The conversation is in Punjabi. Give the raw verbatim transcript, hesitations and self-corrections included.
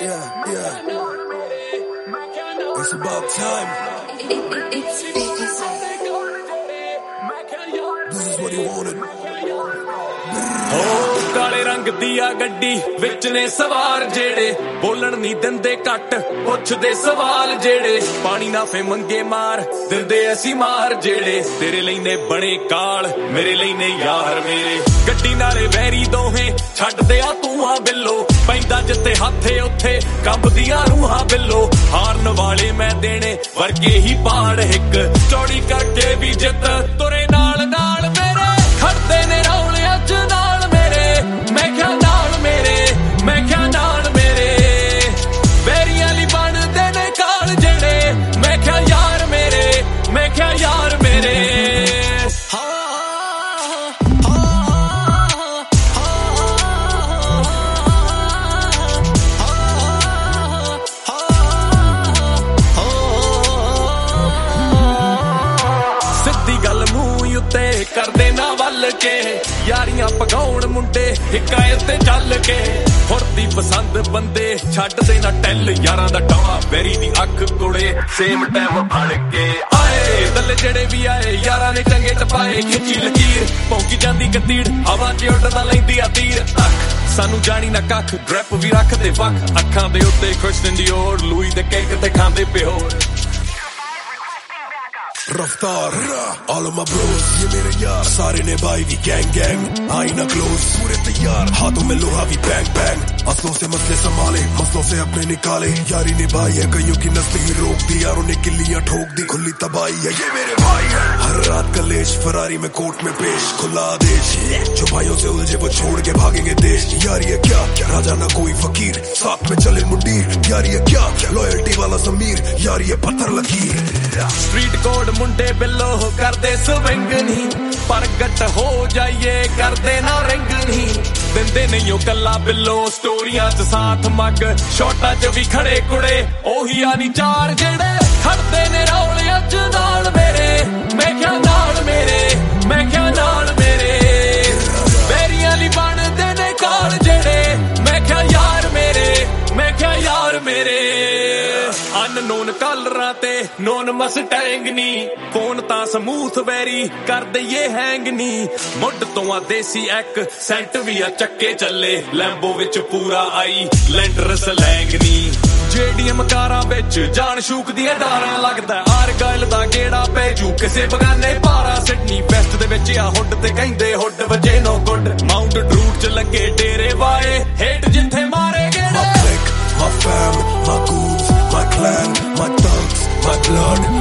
yeah, yeah. It's about time. This is what he wanted. Oh, ਕਾਲੇ ਰੰਗ ਦੀ ਆ ਗੱਡੀ ਵਿੱਚ ਨੇ ਸਵਾਰ ਜਿਹੜੇ ਬੋਲਣ ਨਹੀਂ ਦਿੰਦੇ ਘੱਟ ਪੁੱਛਦੇ ਸਵਾਲ ਜਿਹੜੇ ਪਾਣੀ ਨਾ ਫੇ ਮੰਗੇ ਮਾਰ ਦਿੰਦੇ ਅਸੀਂ ਮਾਰ ਜਿਹੜੇ ਤੇਰੇ ਲਈ ਨੇ ਬਣੇ ਕਾਲ ਮੇਰੇ ਲਈ ਨੇ ਯਾਰ ਮੇਰੇ ਗੱਡੀ ਨਾਲੇ ਵੈਰੀ ਦੋਹੇ ਛੱਡਦੇ ਆ ਤੂੰ ਆ ਬਿੱਲੋ ਪੈਂਦਾ ਜਿੱਥੇ ਹੱਥੇ ਉੱਥੇ ਕੰਬਦੀਆਂ ਰੂਹਾਂ ਬਿੱਲੋ ਹਾਰਨ ਵਾਲੇ ਮੈਂ ਦੇਣੇ ਵਰਗੇ ਹੀ ਪਾੜ ਇੱਕ ਚੌੜੀ ਕਰਕੇ ਵੀ ਜਿੱਤ ਤੁਰੇ ਨਾਲ ਨਾਲ ਮੇਰੇ ਖੜਦੇ ਨੇ ਰੌਲੇ ਅੱਜ ਨਾਲ ਮੇਰੇ ਮੈਂ ਕਿਹਾ ਨਾਲ ਮੇਰੇ ਮੈਂ ਕਿਹਾ ਨਾਲ ਮੇਰੇ ਵੈਰੀਆਂ ਲਈ ਬਣਦੇ ਨੇ ਕਾਲ ਜਿਹੜੇ ਮੈਂ ਕਿਹਾ ਯਾਰ ਮੇਰੇ ਮੈਂ ਕਿਹਾ ਯਾਰ ਮੇਰੇ ਸਿੱਧੀ ਗੱਲ ਮੂੰਹ ਉੱਤੇ ਕਰਦੇ ਨਾ ਵੱਲ ਕੇ ਯਾਰੀਆਂ ਪਗਾਉਣ ਮੁੰਡੇ ਹਿਕਾਇਤ ਤੇ ਚੱਲ ਕੇ ਫੁਰਦੀ ਪਸੰਦ ਬੰਦੇ ਛੱਡਦੇ ਨਾ ਟੈਲ ਯਾਰਾਂ ਦਾ ਟਾਵਾ ਵੈਰੀ ਦੀ ਅੱਖ ਕੋਲੇ ਸੇਮ ਟਾਈਮ ਫੜ ਕੇ ਆਏ ਦੱਲੇ ਜਿਹੜੇ ਵੀ ਆਏ ਯਾਰਾਂ ਨੇ ਚੰਗੇ ਟਪਾਏ ਖਿੱਚੀ ਲਕੀਰ ਭੌਂਕੀ ਜਾਂਦੀ ਕਤੀੜ ਹਵਾ 'ਚ ਉੱਡਦਾ ਲੈਂਦੀ ਆ ਤੀਰ ਅੱਖ ਸਾਨੂੰ ਜਾਣੀ ਨਾ ਕੱਖ ਡਰੈਪ ਵੀ ਰੱਖਦੇ ਵੱਖ ਅੱਖਾਂ ਦੇ ਉੱਤੇ ਕ੍ਰਿਸਟਨ ਡਿਓਰ ਲੂਈ ਦੇ ਕੇਕ ਤੇ ਖਾਂਦੇ ਪਿਓਰ रफ्तार all of my bros ये मेरे यार सारे ने भाई भी गैंग गैंग आई ना क्लोज पूरे तैयार हाथों में लोहा भी बैंग बैंग असलों से मसले संभाले मसलों से अपने निकाले यारी निभाई है कईयों की नस्ल ही रोक दी यारों ने किल्लियां ठोक दी खुली तबाही है ये मेरे भाई है हर रात कलेश फरारी में कोर्ट में पेश खुला आदेश जो भाइयों से उलझे वो छोड़ के भागेंगे देश यारी है क्या राजा ना कोई फकीर साथ में चले मुंडीर यारी है क्या लॉयल्टी वाला जमीर यारी है पत्थर लकीर स्ट्रीट कोड ਮੁੰਡੇ ਬਿੱਲੋ ਕਰਦੇ ਸਵਿੰਗ ਨਹੀਂ ਪ੍ਰਗਟ ਹੋ ਜਾਈਏ ਕਰਦੇ ਨਾ ਰਿੰਗ ਨਹੀਂ ਦਿੰਦੇ ਨਹੀਂ ਉਹ ਕੱਲਾ ਬਿੱਲੋ ਸਟੋਰੀਆਂ 'ਚ ਸਾਥ ਮੱਗ ਸ਼ੋਟਾਂ 'ਚ ਵੀ ਖੜੇ ਕੁੜੇ ਉਹੀ ਆ ਨੀ ਚਾਰ ਜਿਹੜੇ ਖੜਦੇ ਨੇ ਰੌਲੇ ਅੱਜ ਨਾਲ ਮੇਰੇ ਮੈਂ ਕਿਹਾ ਨਾਲ ਮੇਰੇ ਮੈਂ ਕਿਹਾ ਨਾਲ ਮੇਰੇ ਵੈਰੀਆਂ ਲਈ ਬਣਦੇ ਨੇ ਕਾਲ ਜਿਹੜੇ ਮੈਂ ਕਿਹਾ ਯਾਰ ਮੇਰੇ ਮੈਂ ਕਿਹਾ ਯਾਰ ਮੇਰੇ ਅਨਨੋਨ ਕਾਲਰਾਂ ਤੇ ਨੋਨ ਮਸਟੈਂਗ ਨੀ ਫੋਨ ਤਾਂ ਸਮੂਥ ਵੈਰੀ ਕਰ ਦਈਏ ਹੈਂਗ ਨੀ ਮੁੱਢ ਤੋਂ ਆ ਦੇਸੀ ਐਕ ਸੈਂਟ ਵੀ ਆ ਚੱਕੇ ਚੱਲੇ ਲੈਂਬੋ ਵਿੱਚ ਪੂਰਾ ਆਈ ਲੈਂਡਰ ਸਲੈਂਗ ਨੀ ਜੇਡੀਐਮ ਕਾਰਾਂ ਵਿੱਚ ਜਾਨ ਸ਼ੂਕ ਦੀਆਂ ਡਾਰਾਂ ਲੱਗਦਾ ਆਰਗਾਇਲ ਦਾ ਗੇੜਾ ਪੈ ਜੂ ਕਿਸੇ ਬਗਾਨੇ ਪਾਰਾ ਸਿਡਨੀ ਵੈਸਟ ਦੇ ਵਿੱਚ ਆ ਹੁੱਡ ਤੇ ਕਹਿੰਦੇ ਹੁੱਡ ਵਜੇ ਨੋ ਗੁੱਡ ਮਾਊਂਟ ਡਰੂਟ 'ਚ ਲੱਗੇ ਡੇਰੇ ਵਾਏ ਹੇਠ ਜਿੱਥੇ ਮਾਰੇ ਗੇੜੇ My fam, my goons, my clan, my thugs, my blood